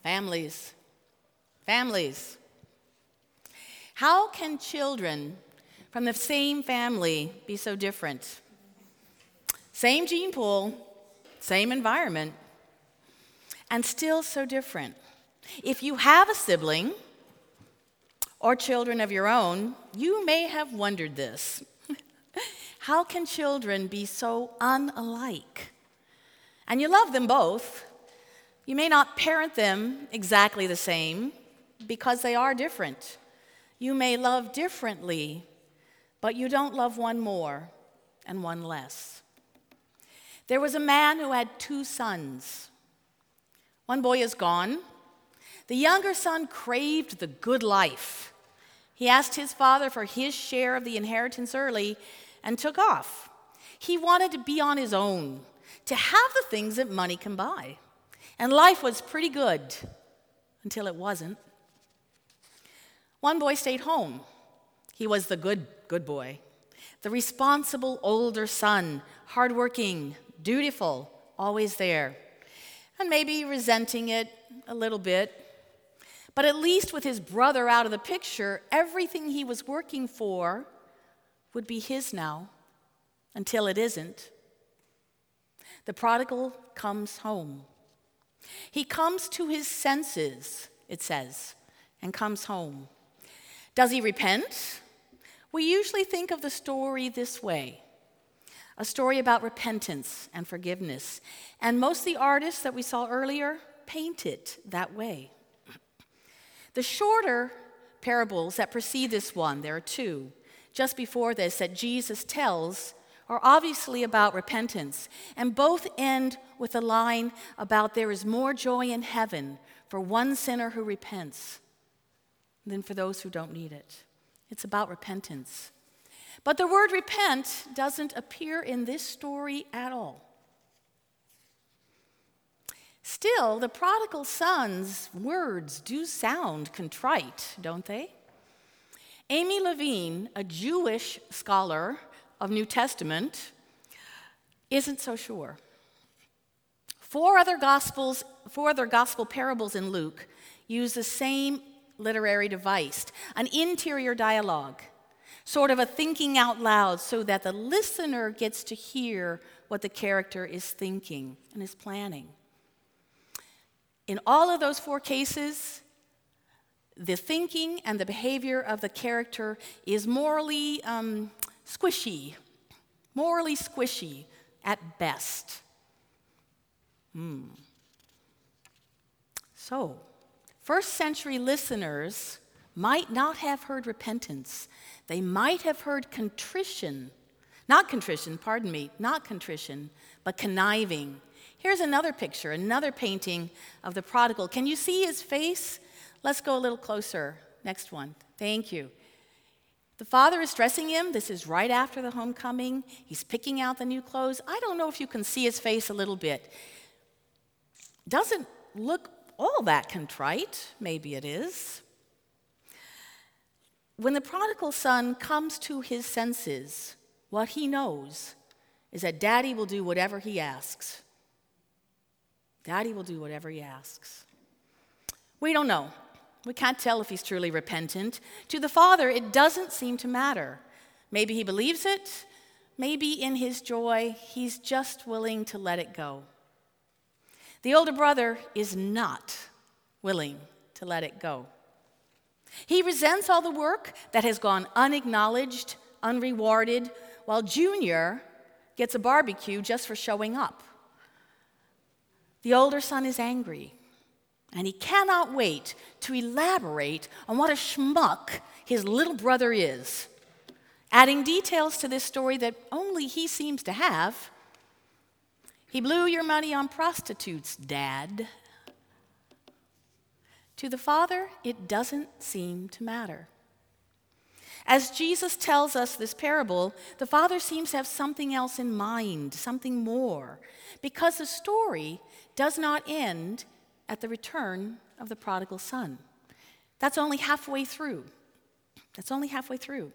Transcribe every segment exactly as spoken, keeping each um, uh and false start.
Families. Families. How can children from the same family be so different? Same gene pool, same environment, and still so different. If you have a sibling or children of your own, you may have wondered this. How can children be so unalike? And you love them both. You may not parent them exactly the same because they are different. You may love differently, but you don't love one more and one less. There was a man who had two sons. One boy is gone. The younger son craved the good life. He asked his father for his share of the inheritance early and took off. He wanted to be on his own, to have the things that money can buy. And life was pretty good until it wasn't. One boy stayed home. He was the good, good boy. The responsible older son, hardworking, dutiful, always there. And maybe resenting it a little bit. But at least with his brother out of the picture, everything he was working for would be his now, until it isn't. The prodigal comes home. He comes to his senses, it says, and comes home. Does he repent? We usually think of the story this way. A story about repentance and forgiveness. And most of the artists that we saw earlier paint it that way. The shorter parables that precede this one, there are two, just before this, that Jesus tells, are obviously about repentance, and both end with a line about there is more joy in heaven for one sinner who repents than for those who don't need it. It's about repentance. But the word repent doesn't appear in this story at all. Still, the prodigal son's words do sound contrite, don't they? Amy Levine, a Jewish scholar of New Testament, isn't so sure. Four other gospels, four other gospel parables in Luke use the same literary device, an interior dialogue, sort of a thinking out loud so that the listener gets to hear what the character is thinking and is planning. In all of those four cases, the thinking and the behavior of the character is morally um, squishy, morally squishy at best. Hmm. So, first century listeners might not have heard repentance. They might have heard contrition, not contrition, pardon me, not contrition, but conniving. Here's another picture, another painting of the prodigal. Can you see his face? Let's go a little closer. Next one. Thank you. The father is dressing him. This is right after the homecoming. He's picking out the new clothes. I don't know if you can see his face a little bit. Doesn't look all that contrite. Maybe it is. When the prodigal son comes to his senses, what he knows is that Daddy will do whatever he asks. Daddy will do whatever he asks. We don't know. We can't tell if he's truly repentant. To the father, it doesn't seem to matter. Maybe he believes it. Maybe in his joy, he's just willing to let it go. The older brother is not willing to let it go. He resents all the work that has gone unacknowledged, unrewarded, while Junior gets a barbecue just for showing up. The older son is angry, and he cannot wait to elaborate on what a schmuck his little brother is, adding details to this story that only he seems to have. He blew your money on prostitutes, Dad. To the father, it doesn't seem to matter. As Jesus tells us this parable, the father seems to have something else in mind, something more, because the story does not end at the return of the prodigal son. That's only halfway through. That's only halfway through.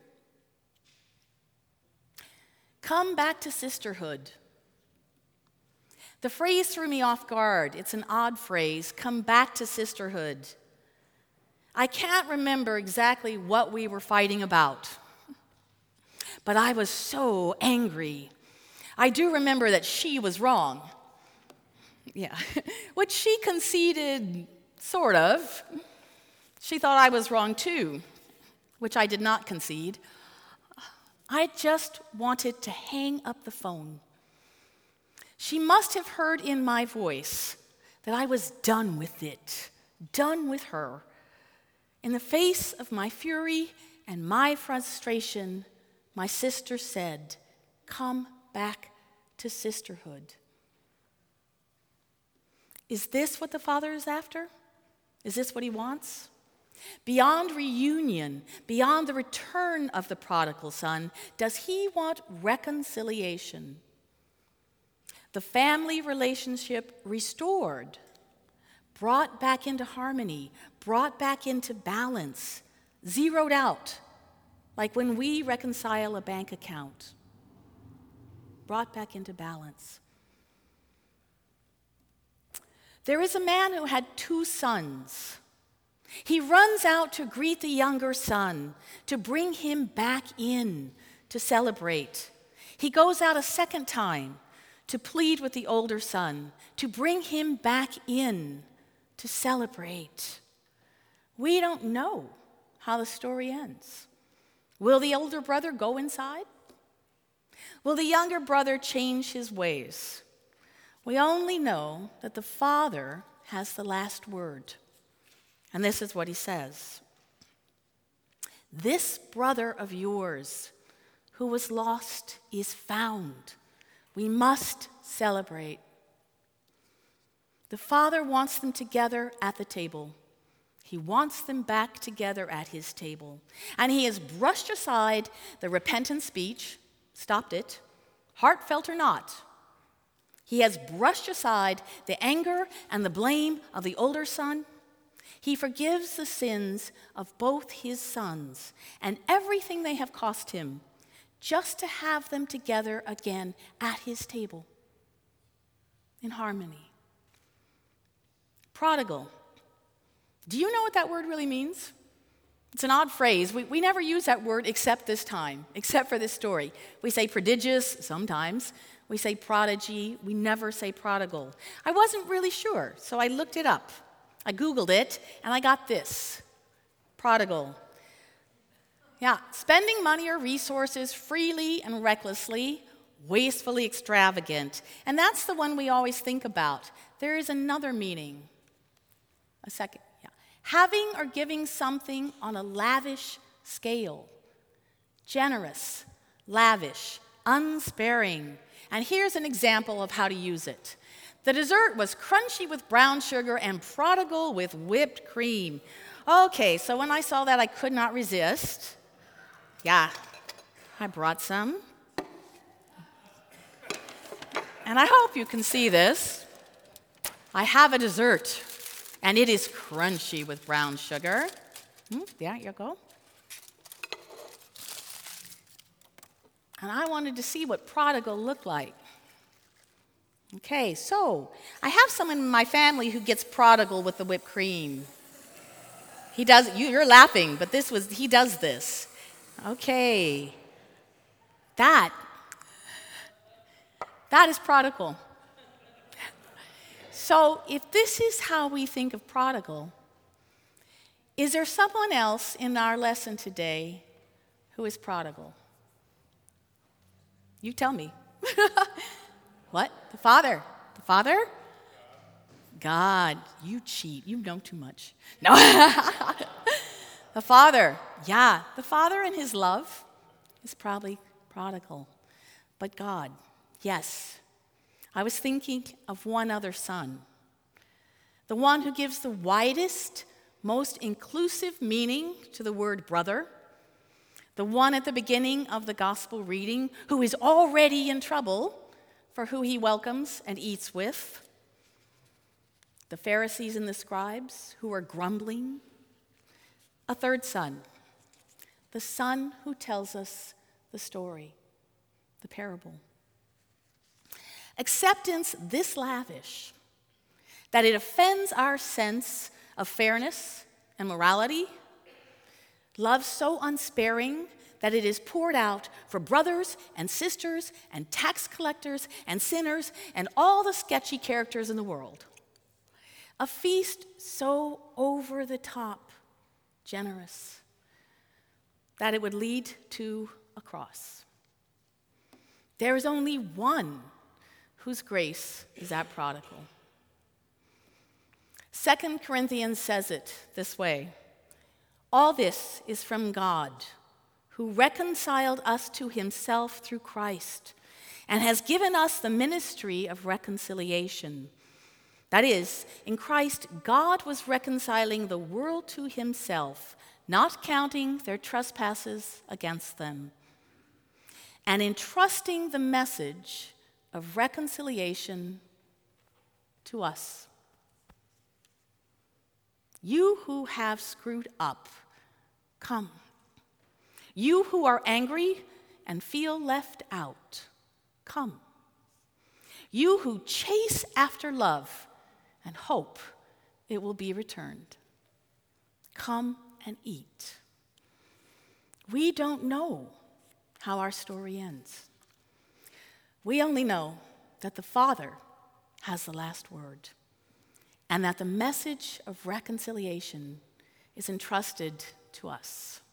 Come back to sisterhood. The phrase threw me off guard. It's an odd phrase, come back to sisterhood. I can't remember exactly what we were fighting about, but I was so angry. I do remember that she was wrong. Yeah, which she conceded, sort of. She thought I was wrong too, which I did not concede. I just wanted to hang up the phone. She must have heard in my voice that I was done with it, done with her. In the face of my fury and my frustration, my sister said, "Come back to sisterhood." Is this what the Father is after? Is this what he wants? Beyond reunion, beyond the return of the prodigal son, does he want reconciliation? The family relationship restored, brought back into harmony, brought back into balance, zeroed out, like when we reconcile a bank account, brought back into balance. There is a man who had two sons. He runs out to greet the younger son, to bring him back in, to celebrate. He goes out a second time to plead with the older son, to bring him back in, to celebrate. We don't know how the story ends. Will the older brother go inside? Will the younger brother change his ways? We only know that the Father has the last word. And this is what he says. "This brother of yours who was lost is found. We must celebrate." The Father wants them together at the table. He wants them back together at his table. And he has brushed aside the repentant speech, stopped it, heartfelt or not. He has brushed aside the anger and the blame of the older son. He forgives the sins of both his sons and everything they have cost him, just to have them together again at his table in harmony. Prodigal. Do you know what that word really means? It's an odd phrase. We, we never use that word except this time, except for this story. We say prodigious sometimes. We say prodigy. We never say prodigal. I wasn't really sure, so I looked it up. I Googled it, and I got this. Prodigal. Yeah, spending money or resources freely and recklessly, wastefully extravagant. And that's the one we always think about. There is another meaning. A second, yeah. Having or giving something on a lavish scale. Generous, lavish, unsparing. And here's an example of how to use it. The dessert was crunchy with brown sugar and prodigal with whipped cream. Okay, so when I saw that, I could not resist. Yeah, I brought some. And I hope you can see this. I have a dessert, and it is crunchy with brown sugar. Mm, there you go. And I wanted to see what prodigal looked like. Okay, so I have someone in my family who gets prodigal with the whipped cream. He does, you, you're laughing, but this was, he does this. Okay. That, that is prodigal. So if this is how we think of prodigal, is there someone else in our lesson today who is prodigal? You tell me. What? The Father. The Father? God. You cheat. You know too much. No. The Father. Yeah. The Father in his love is probably prodigal. But God. Yes. I was thinking of one other son. The one who gives the widest, most inclusive meaning to the word brother. The one at the beginning of the gospel reading who is already in trouble for who he welcomes and eats with. The Pharisees and the scribes who are grumbling. A third son, the son who tells us the story, the parable. Acceptance this lavish that it offends our sense of fairness and morality. Love so unsparing that it is poured out for brothers and sisters and tax collectors and sinners and all the sketchy characters in the world. A feast so over the top generous that it would lead to a cross. There is only one whose grace is that prodigal. Second Corinthians says it this way: all this is from God, who reconciled us to himself through Christ and has given us the ministry of reconciliation. That is, in Christ, God was reconciling the world to himself, not counting their trespasses against them, and entrusting the message of reconciliation to us. You who have screwed up, come. You who are angry and feel left out, come. You who chase after love and hope it will be returned, come and eat. We don't know how our story ends. We only know that the Father has the last word, and that the message of reconciliation is entrusted to us.